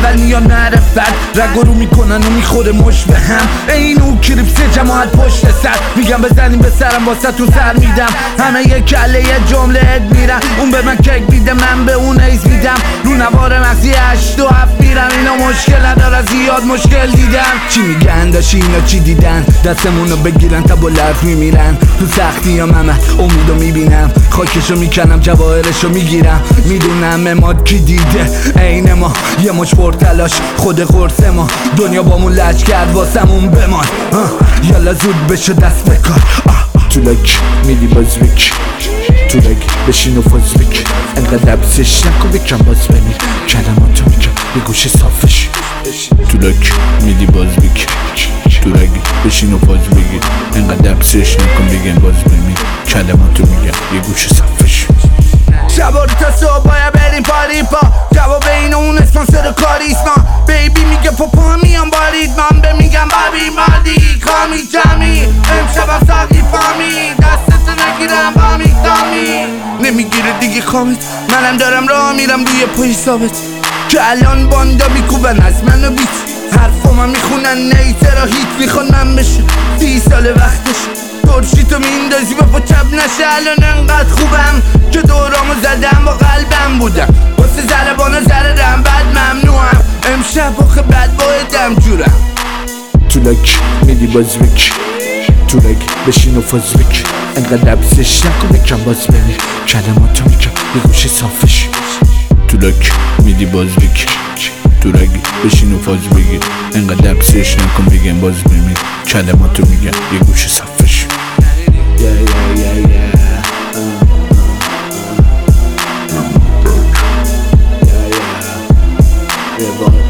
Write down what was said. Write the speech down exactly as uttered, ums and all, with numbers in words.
اول میان معرفت رگ رو میکنن و میخوره مش به هم. اینو کریپس جماعت پشت سر میگم بزنیم به سرم واسه تو سر میدم. همه یه کله یه جمله اد میرن، اون به من کک میده من به اون ایز میدم. رو نوار مغزی هشت و هفت میرم، اینا مشکل نداره زیاد مشکل دیدم. چی میگن داشی اینا چی دیدن، دستمونو بگیرن تا با لرز میمیرن. تو سختی هم همه امیدو میبینم، خاکشو میکنم جواهرشو میگیرم. میدونم اماد کی دیده عین ما، یه مش پرتلاش خود قرص ما. دنیا بامون لج کرد واسمون بمان، یالا زود بشو دست بکار. تو لک میدی باز بک، تو لک بشین و فاز بک. انقدر لبزش نکن بکن باز بمیر، کلماتو میگم یه گوشه صافش. تو لک میدی باز بک، تو لک بشین و فاز بگیر. انقدر لبزش نکن بگم باز بمیر، کلماتو میگم یه گوشه صافش. شبا تا صبح باید بریم پاری پا، جواب این اون اسپانسر کاریسما. بیبی میگه پاپا میام بارید، من به میگم بابی مادی کامی جمی. امشبم ساقی فامی، دستت نگیرم با میگدامی. نمیگیره دیگه کامت، منم دارم راه میرم روی پای ثابت. که الان باندا میکوبن از منو بیت، حرفامو میخونن نیترا هیت. میخوان من بشه سی سال وقتش، ترشیتو میندازی و پا چپ نشه. الان انقدر خوبم که دورامو زدم با قلبم بودم. واسه زربانا زردم بد ممنوعم، امشب آخه بد باید جورم. تو لک میدی باز بک، تو لک بشین و فاز بک. انقدر لبزش نکن بکن باز بمیر، کلماتو میگم یه گوشه صافش. تو لک میدی باز بک، تو لک بشین و فاز بگیر. انقدر لبزش نکن بگم باز بمیر، کلماتو میگم یه گوشه صافش. Yeah, yeah, yeah, yeah. Uh, uh, uh, uh. Yeah, yeah. Yeah, boy.